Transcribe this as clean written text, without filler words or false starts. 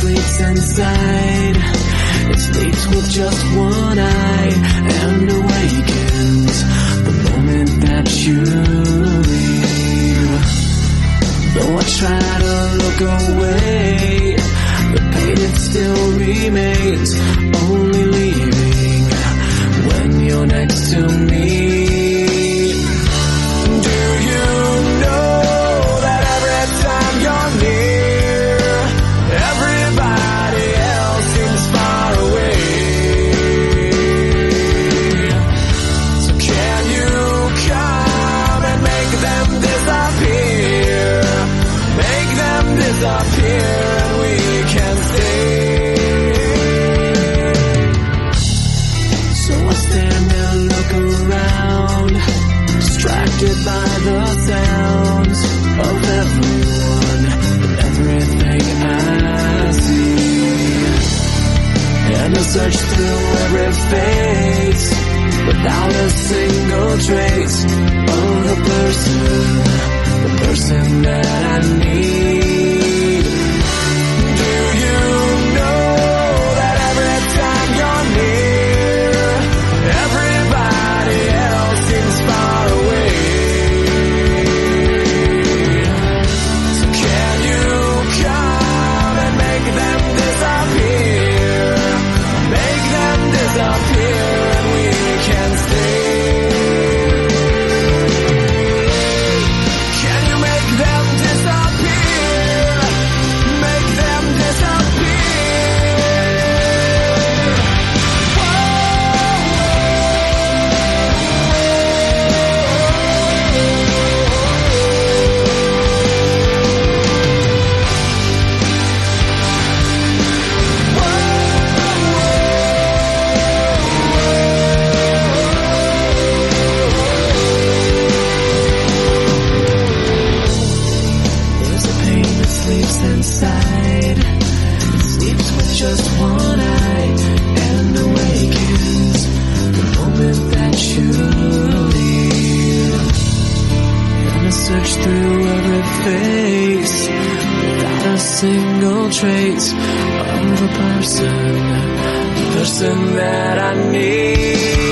sleeps inside. It sleeps with just one eye and awakens the moment that you leave. Though I try to look away, the pain it still remains, only leaving when you're next to me. Do you know that every time you're near, everybody else seems far away? So can you come and make them disappear? Make them disappear and we can stay. So I stand and look around, distracted by the sounds of everyone and everything I see. And I search through every face without a single trace of the person that I need. Do you know that every time you're near, everybody else seems far away? So can you come and make them disappear? Make them disappear and we can stay. Can you make them disappear? Make them disappear. There's a pain that sleeps inside. It sleeps with just one eye and awakens the moment that you leave. And I search through every face without a single trace of the person that I need.